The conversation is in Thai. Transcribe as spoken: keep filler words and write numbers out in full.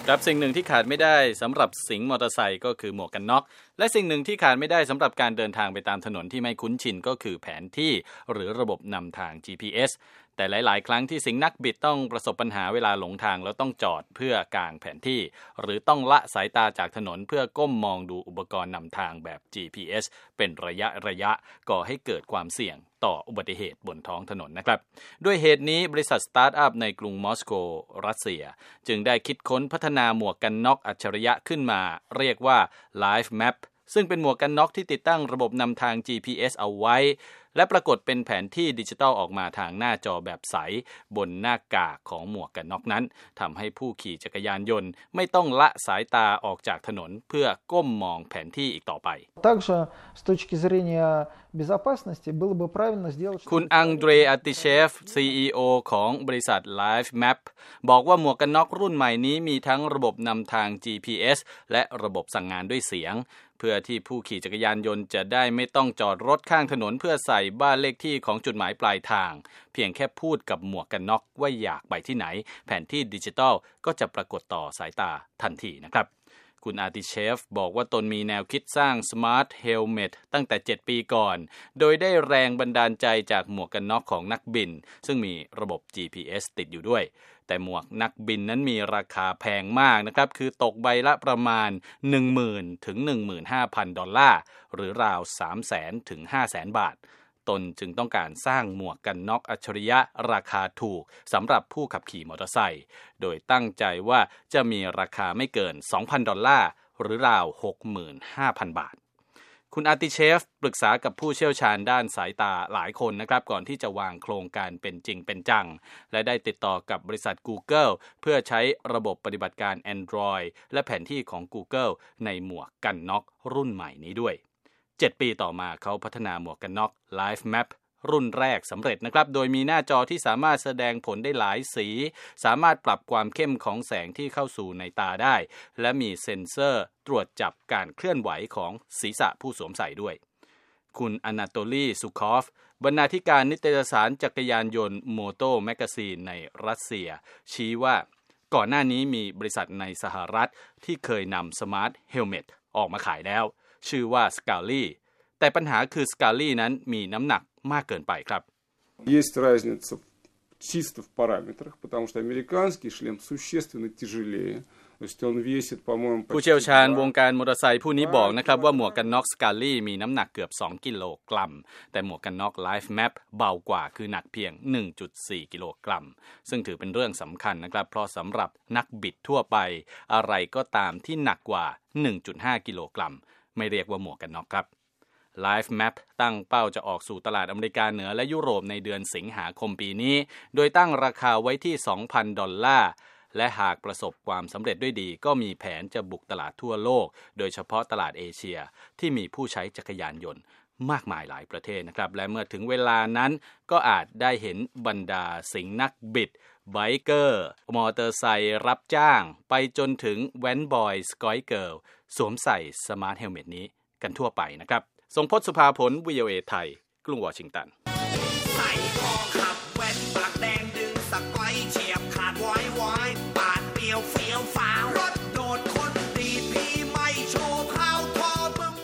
ครับสิ่งหนึ่งที่ขาดไม่ได้สำหรับสิงห์มอเตอร์ไซค์ก็คือหมวกกันน็อกและสิ่งหนึ่งที่ขาดไม่ได้สำหรับการเดินทางไปตามถนนที่ไม่คุ้นชินก็คือแผนที่หรือระบบนำทาง จี พี เอส แต่หลายๆครั้งที่สิงห์นักบิดต้องประสบปัญหาเวลาหลงทางแล้วต้องจอดเพื่อกางแผนที่หรือต้องละสายตาจากถนนเพื่อก้มมองดูอุปกรณ์นำทางแบบ จี พี เอส เป็นระยะระยะก่อให้เกิดความเสี่ยงต่ออุบัติเหตุบนท้องถนนนะครับด้วยเหตุนี้บริษัทสตาร์ทอัพในกรุงมอสโกรัสเซียจึงได้คิดค้นพัฒนาหมวกกันน็อกอัจฉริยะขึ้นมาเรียกว่า Life Map ซึ่งเป็นหมวกกันน็อกที่ติดตั้งระบบนำทาง จี พี เอส เอาไว้และปรากฏเป็นแผนที่ดิจิทัลออกมาทางหน้าจอแบบใสบนหน้ากากของหมวกกันน็อกนั้นทำให้ผู้ขี่จักรยานยนต์ไม่ต้องละสายตาออกจากถนนเพื่อก้มมองแผนที่อีกต่อไป Также с точки зрения безопасности было бы правильно сделать คุณอังเดรอาติเชฟ ซี อี โอ ของบริษัท Life Map บอกว่าหมวกกันน็อกรุ่นใหม่นี้มีทั้งระบบนำทาง จี พี เอส และระบบสั่งงานด้วยเสียงเพื่อที่ผู้ขี่จักรยานยนต์จะได้ไม่ต้องจอดรถข้างถนนเพื่อใส่บ้านเลขที่ของจุดหมายปลายทางเพียงแค่พูดกับหมวกกันน็อกว่าอยากไปที่ไหนแผนที่ดิจิทัลก็จะปรากฏต่อสายตาทันทีนะครับคุณอาติเชฟบอกว่าตนมีแนวคิดสร้าง Smart Helmet ตั้งแต่เจ็ดปีก่อนโดยได้แรงบันดาลใจจากหมวกกันน็อกของนักบินซึ่งมีระบบ จี พี เอส ติดอยู่ด้วยแต่หมวกนักบินนั้นมีราคาแพงมากนะครับคือตกใบละประมาณ หนึ่งหมื่น ถึง หนึ่งหมื่นห้าพัน ดอลลาร์หรือราว สามแสน ถึง ห้าแสน บาทตนจึงต้องการสร้างหมวกกันน็อกอัจฉริยะราคาถูกสำหรับผู้ขับขี่มอเตอร์ไซค์โดยตั้งใจว่าจะมีราคาไม่เกิน สองพัน ดอลลาร์หรือราว หกหมื่นห้าพัน บาทคุณอาติเชฟปรึกษากับผู้เชี่ยวชาญด้านสายตาหลายคนนะครับก่อนที่จะวางโครงการเป็นจริงเป็นจังและได้ติดต่อกับบริษัท Google เพื่อใช้ระบบปฏิบัติการ Android และแผนที่ของ Google ในหมวกกันน็อกรุ่นใหม่นี้ด้วยเจ็ดปีต่อมาเขาพัฒนาหมวกกันน็อก Life Map รุ่นแรกสำเร็จนะครับโดยมีหน้าจอที่สามารถแสดงผลได้หลายสีสามารถปรับความเข้มของแสงที่เข้าสู่ในตาได้และมีเซ็นเซอร์ตรวจจับการเคลื่อนไหวของศีรษะผู้สวมใส่ด้วยคุณอนาโตลีซูคอฟบรรณาธิการนิตยสารจักรยานยนต์โมโตแมกซีนในรัสเซียชี้ว่าก่อนหน้านี้มีบริษัทในสหรัฐที่เคยนำสมาร์ทเฮลเมตออกมาขายแล้วชื่อว่า Scally แต่ปัญหาคือ Scally นั้นมีน้ำหนักมากเกินไปครับ Есть разница чисто в параметрах, потому что американский шлем существенно тяжелее. ผู้เชี่ยวชาญวงการมอเตอร์ไซค์ผู้นี้บอกนะครับว่าหมวกกันน็อก Scally มีน้ำหนักเกือบสองกิโลกรัมแต่หมวกกันน็อก Life Map เบากว่าคือหนักเพียง หนึ่งจุดสี่ กิโลกรัมซึ่งถือเป็นเรื่องสำคัญนะครับเพราะสำหรับนักบิดทั่วไปอะไรก็ตามที่หนักกว่า หนึ่งจุดห้า กิโลกรัมไม่เรียกว่าหมวกกันน็อกครับLife Map ตั้งเป้าจะออกสู่ตลาดอเมริกาเหนือและยุโรปในเดือนสิงหาคมปีนี้โดยตั้งราคาไว้ที่ สองพัน ดอลลาร์และหากประสบความสำเร็จด้วยดีก็มีแผนจะบุกตลาดทั่วโลกโดยเฉพาะตลาดเอเชียที่มีผู้ใช้จักรยานยนต์มากมายหลายประเทศนะครับและเมื่อถึงเวลานั้นก็อาจได้เห็นบรรดาสิงห์นักบิดไบเกอร์มอเตอร์ไซค์รับจ้างไปจนถึงแว้นบอยสกอยเกิร์ลสวมใส่สมาร์ทเฮลเมตนี้กันทั่วไปนะครับทรงพจน์สุภาผล วี โอ เอ ไทยกรุงวอชิงตันใส่คอขับแว่นปากแดงดึงสกอยเฉียบขาดไว้ไว้ปาดเปรียวเฟี้ยวฟ้าว